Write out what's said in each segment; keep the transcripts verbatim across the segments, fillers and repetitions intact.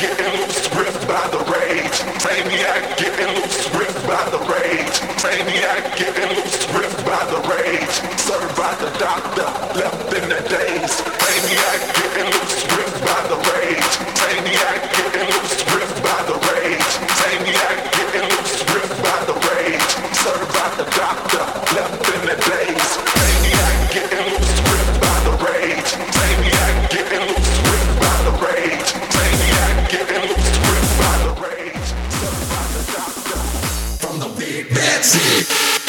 getting loose, gripped by the rage. Maniac getting loose, gripped by the rage. Maniac getting loose, gripped by the rage. Served by the doctor, left in the daze. Maniac getting loose, gripped by the rage. Maniac getting loose, gripped by the rage. Maniac getting loose, gripped by the rage. Served by the doctor, left in the daze. Maniac getting loose, gripped by the rage. Maniac getting loose, gripped by the rage. Maniac getting loose, gripped by the rage. Served by the doctor. From the big bad city.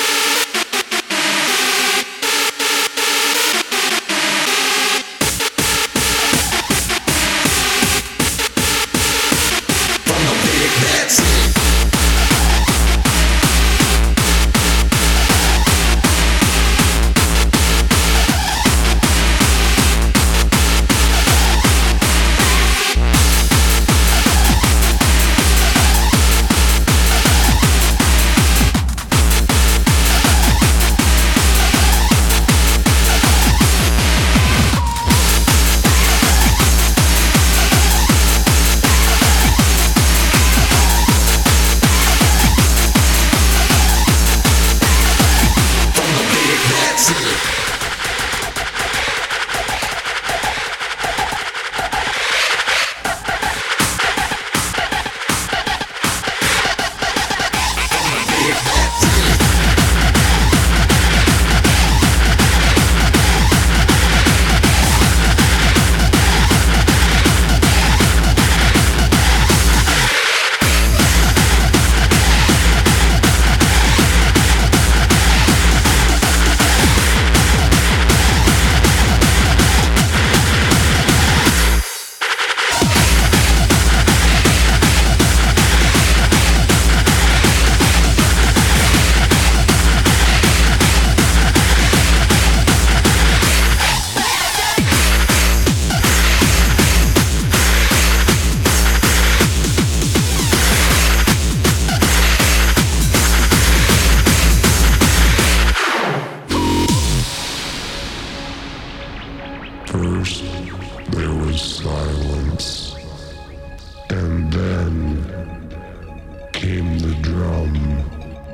First, there was silence, and then came the drum.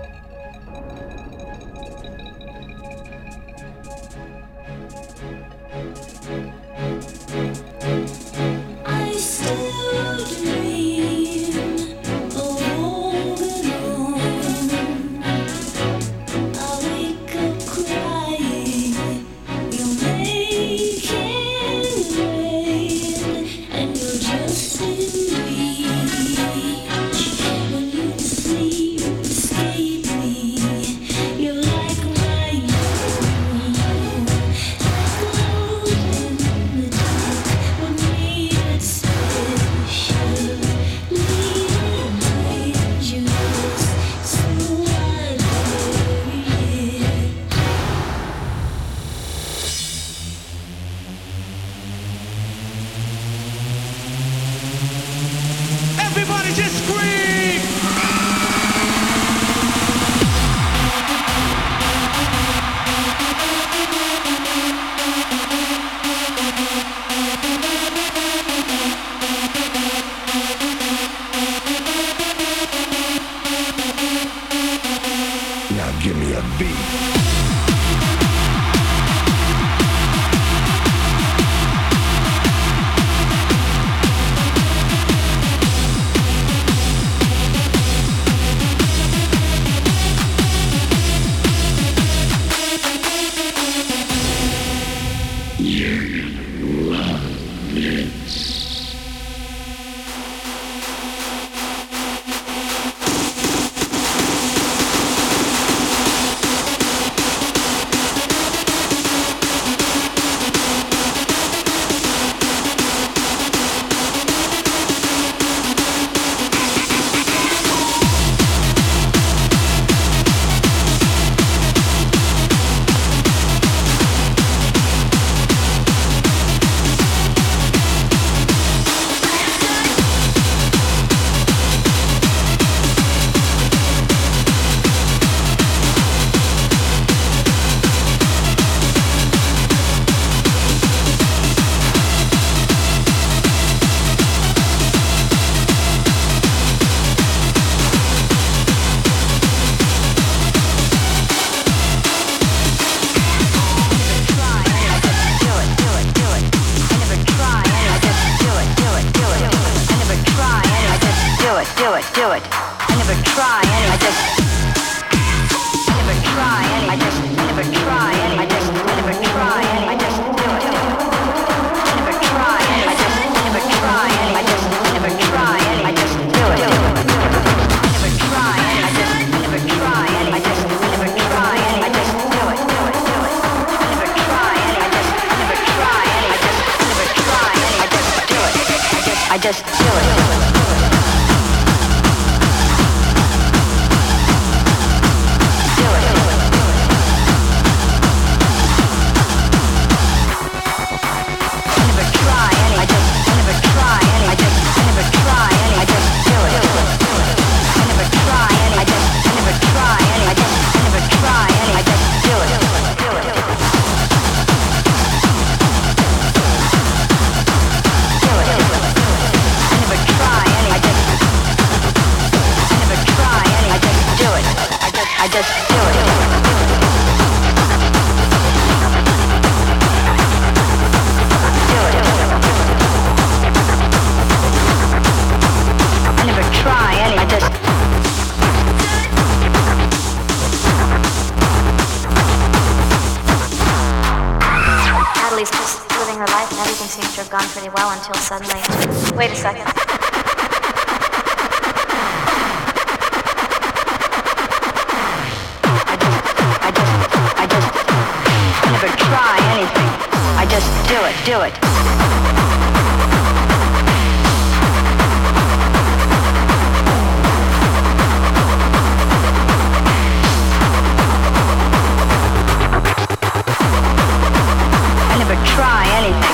I still dream of holding on. I wake up crying. You're making rain, and you're just in reach. When you sleep, escape me. You're like my own. Glow in the dark. What made it special? Leaving angels, so I bury it. Everybody just scream! Now give me a beat. it. I never try any. I just. I never try any. I just. I never try any. I just. I never try any. I just do it. I never try any. I just. I never try any. I just. I never try any. I just do it. I never try any. I just. I never try any. I just. I never try any. I just do it. Do it. Do it. I never try any. I just. I never try any. I just. I never try any. I just do it. I just. I just do it. I just do it. Do it. I never try any. I just. Natalie's just living her life and everything seems to have gone pretty well until suddenly. Wait a second. Try anything. I just do it, do it. I never try anything.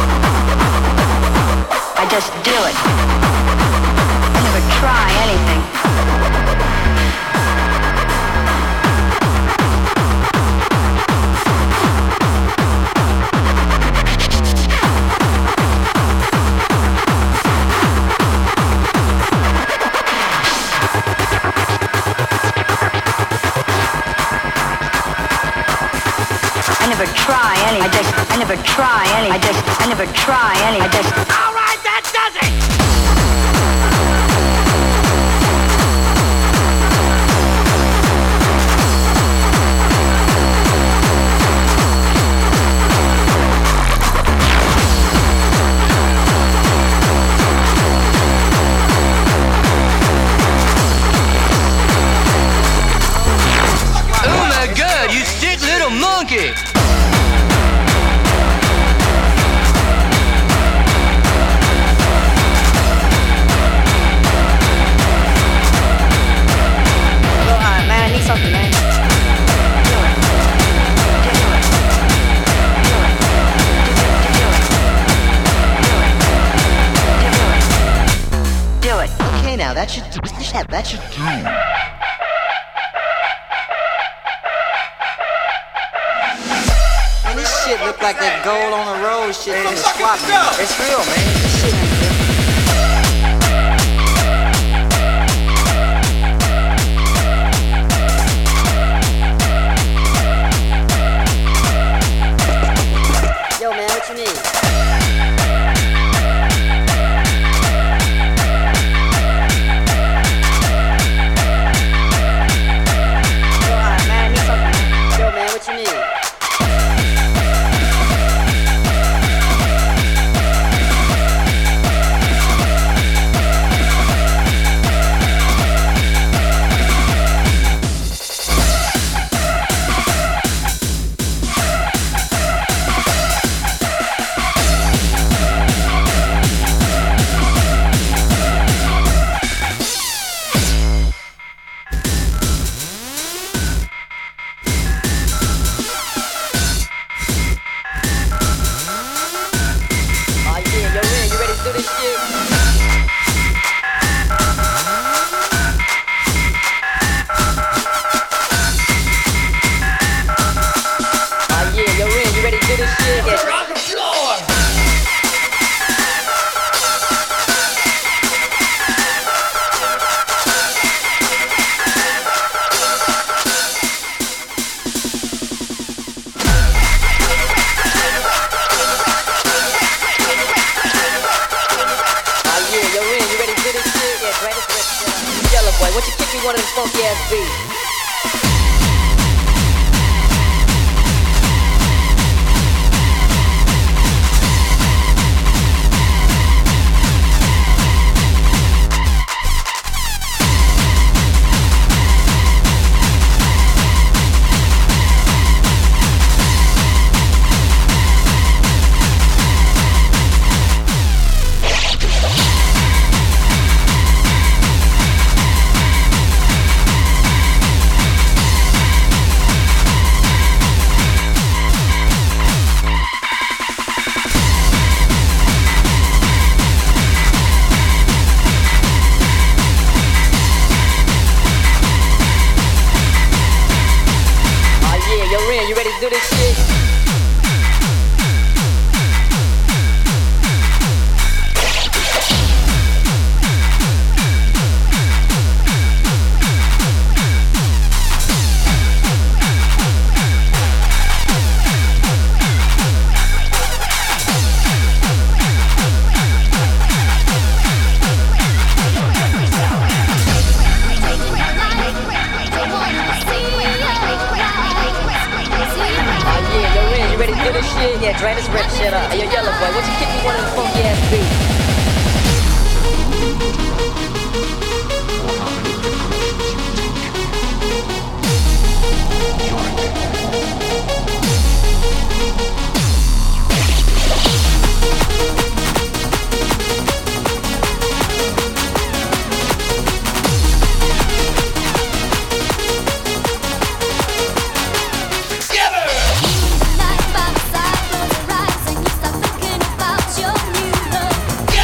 I just do it. I never try anything. I never try any. I just. I never try any. I just. I never try any. I just. All right, that does it. Oh my God! You sick little monkey! Something, man. Do it. Okay, now that should that should do. Man, this shit look like that gold on the road shit from the squat. It's real, man. This shit ain't real. Yo, man, what you need? Yo, alright, man, I need something. Yo, man, what you need? boy. Won't you kick me one of them funky ass beats? You ready to do this shit? Yeah, try this rap shit up. Hey, yo, Yellow Boy, won't you kick me one of them funky ass beats? Night by the side, close your eyes and you start thinking about your new love.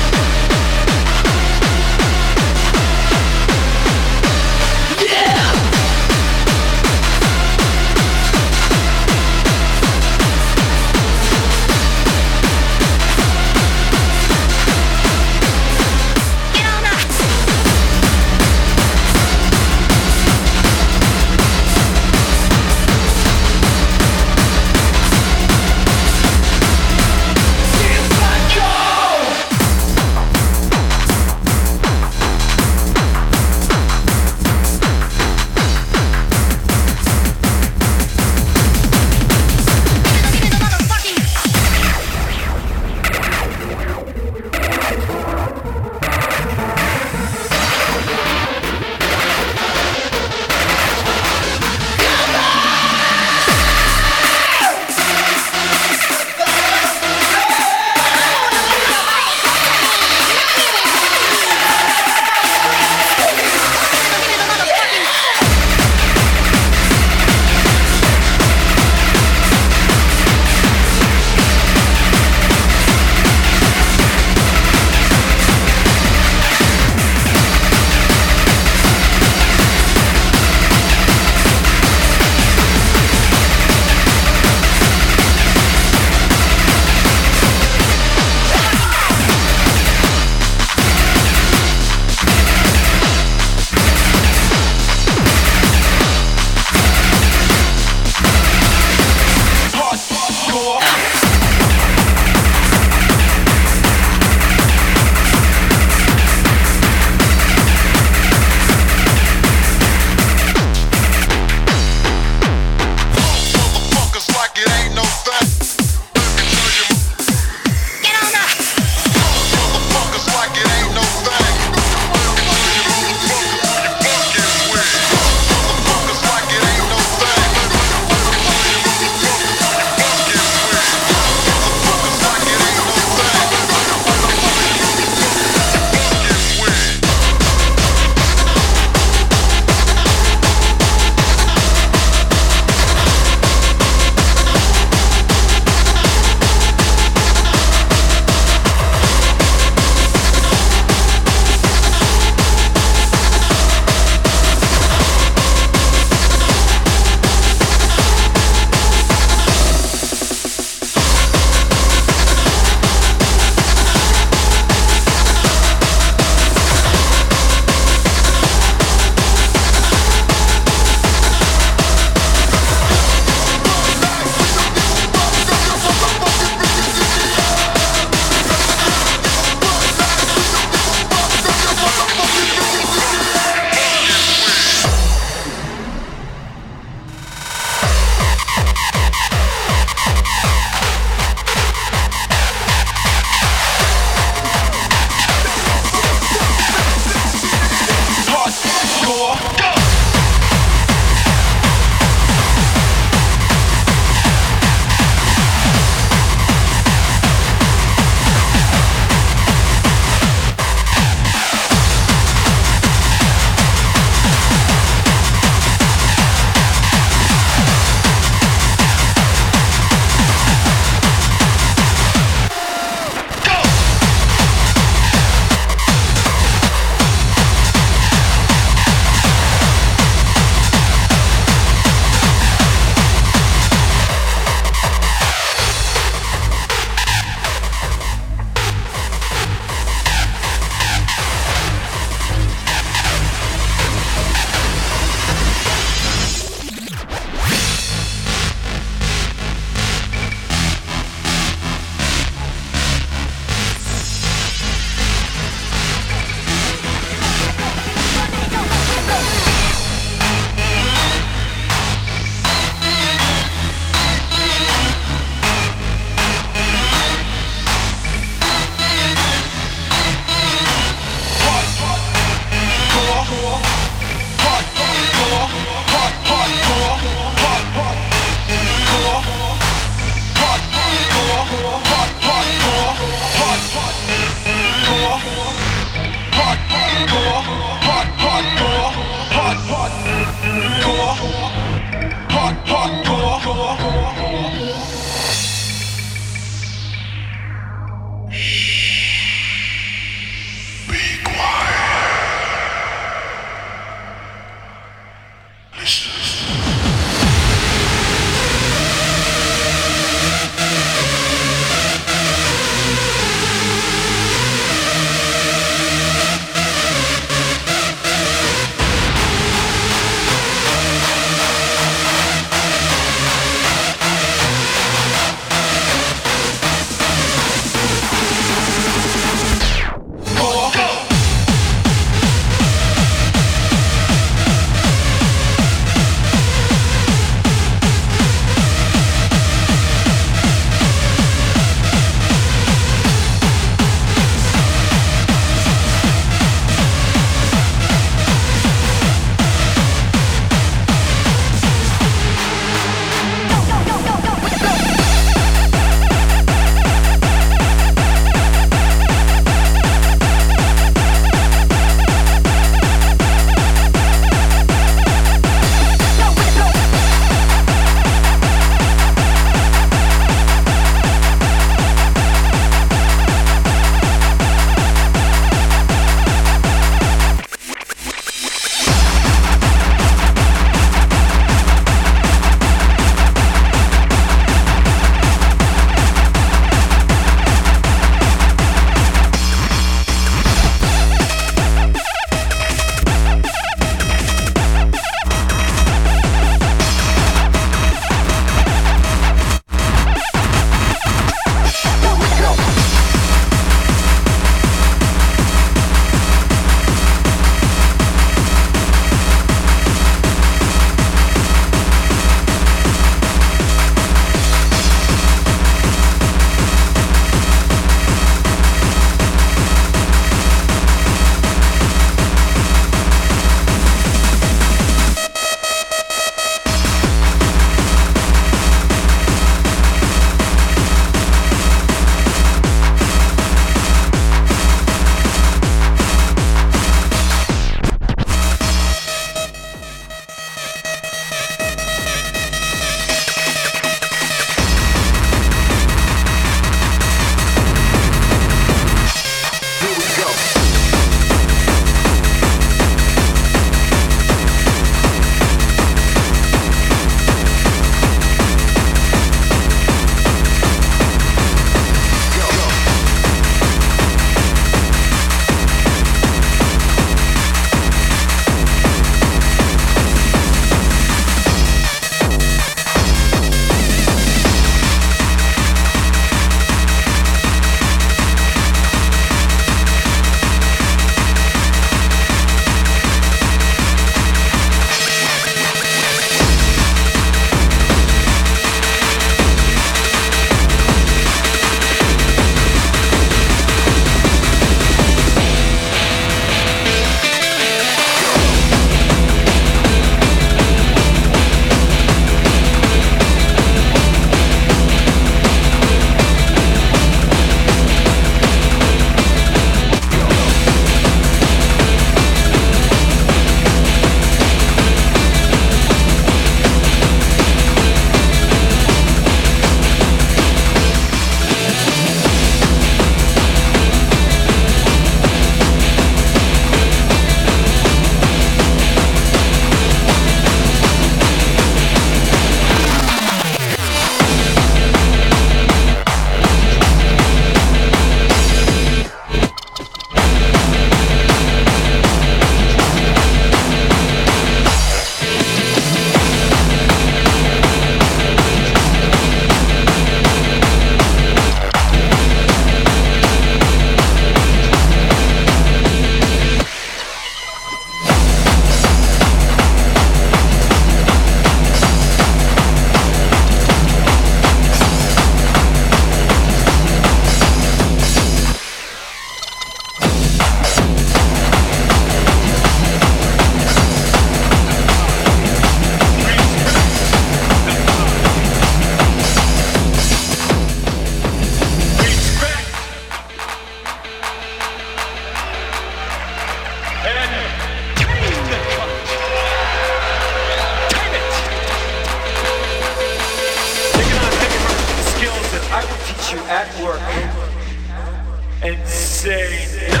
meet you at work and say, no,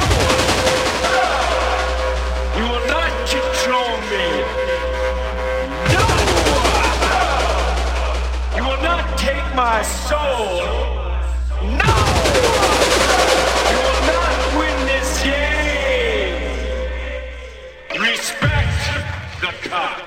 you will not control me. No, you will not take my soul. No, you will not win this game. Respect the cop.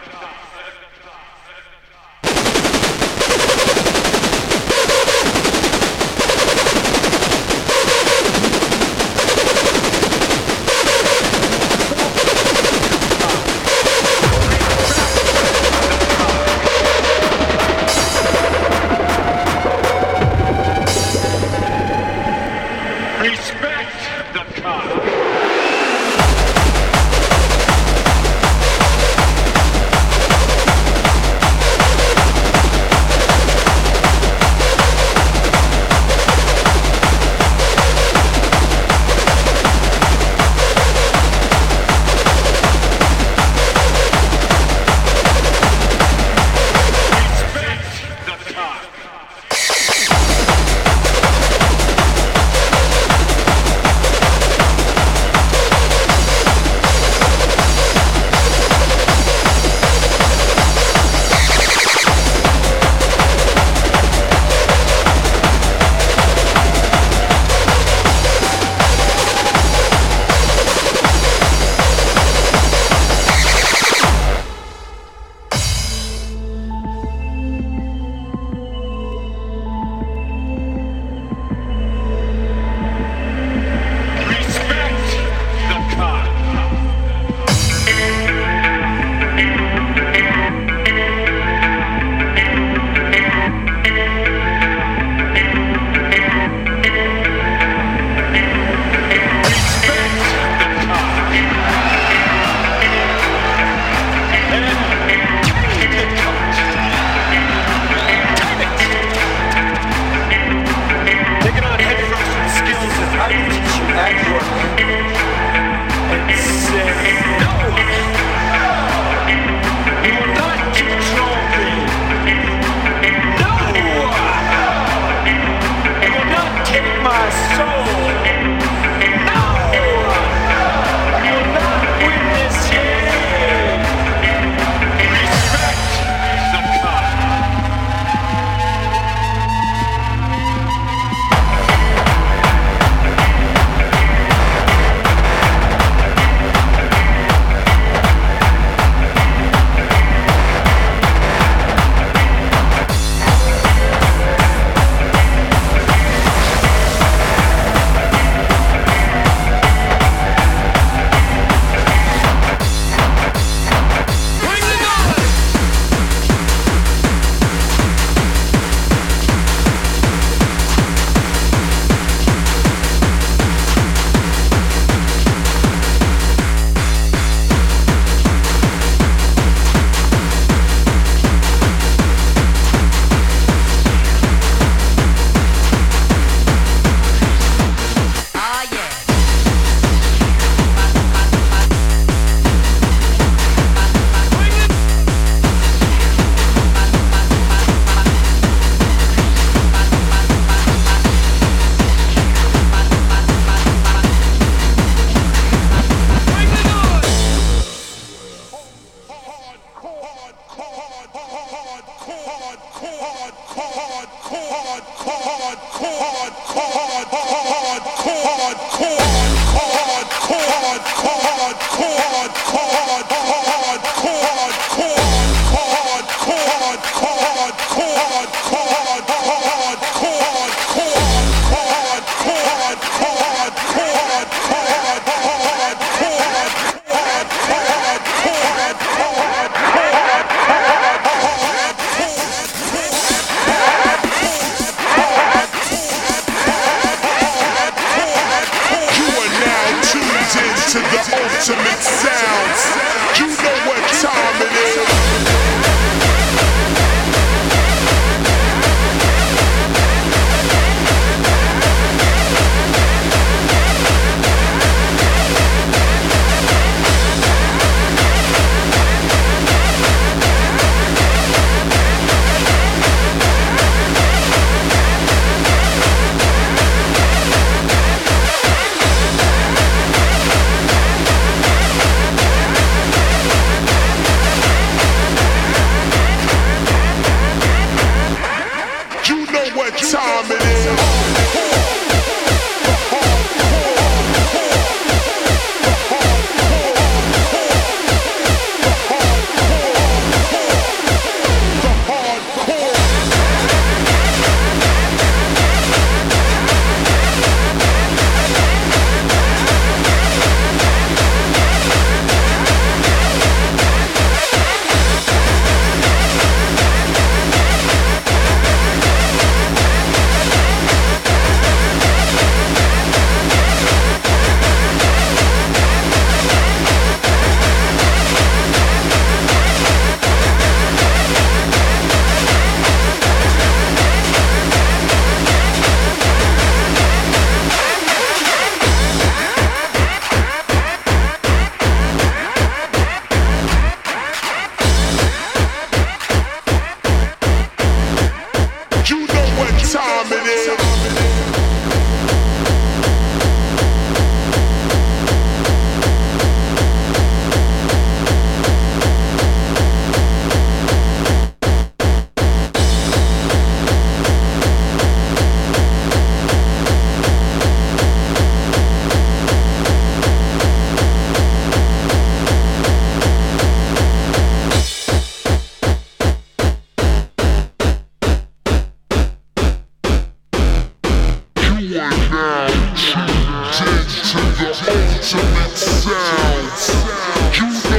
know what time it is. Ultimate sounds. You